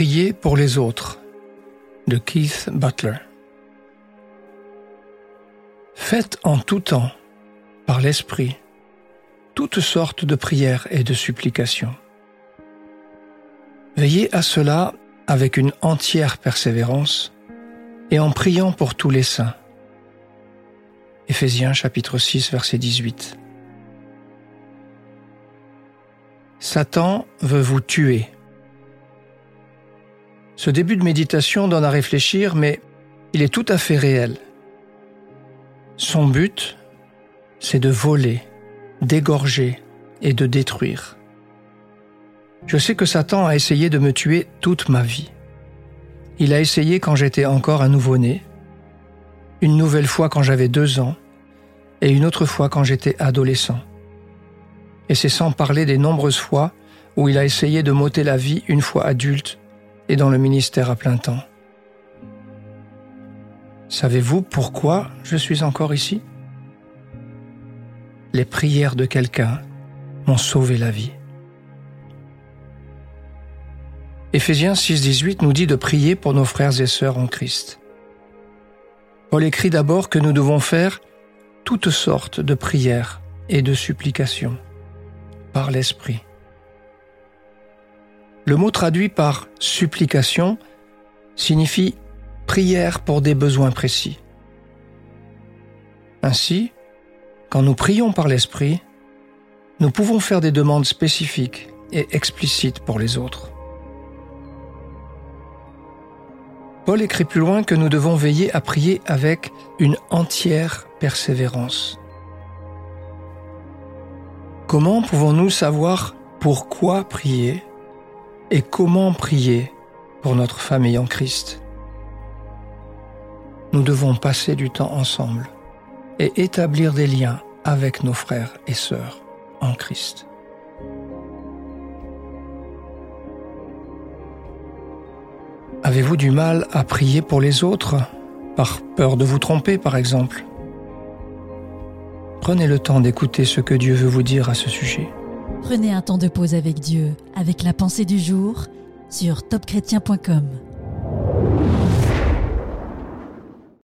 Prier pour les autres de Keith Butler. Faites en tout temps, par l'Esprit, toutes sortes de prières et de supplications. Veillez à cela avec une entière persévérance et en priant pour tous les saints. Éphésiens chapitre 6, verset 18. Satan veut vous tuer. Ce début de méditation donne à réfléchir, mais il est tout à fait réel. Son but, c'est de voler, d'égorger et de détruire. Je sais que Satan a essayé de me tuer toute ma vie. Il a essayé quand j'étais encore un nouveau-né, une nouvelle fois quand j'avais 2 ans et une autre fois quand j'étais adolescent. Et c'est sans parler des nombreuses fois où il a essayé de m'ôter la vie une fois adulte et dans le ministère à plein temps. Savez-vous pourquoi je suis encore ici? Les prières de quelqu'un m'ont sauvé la vie. Éphésiens 6,18 nous dit de prier pour nos frères et sœurs en Christ. Paul écrit d'abord que nous devons faire toutes sortes de prières et de supplications par l'Esprit. Le mot traduit par « supplication » signifie « prière pour des besoins précis ». Ainsi, quand nous prions par l'Esprit, nous pouvons faire des demandes spécifiques et explicites pour les autres. Paul écrit plus loin que nous devons veiller à prier avec une entière persévérance. Comment pouvons-nous savoir pourquoi prier et comment prier pour notre famille en Christ? Nous devons passer du temps ensemble et établir des liens avec nos frères et sœurs en Christ. Avez-vous du mal à prier pour les autres, par peur de vous tromper par exemple? Prenez le temps d'écouter ce que Dieu veut vous dire à ce sujet. Prenez un temps de pause avec Dieu, avec la pensée du jour, sur topchrétien.com.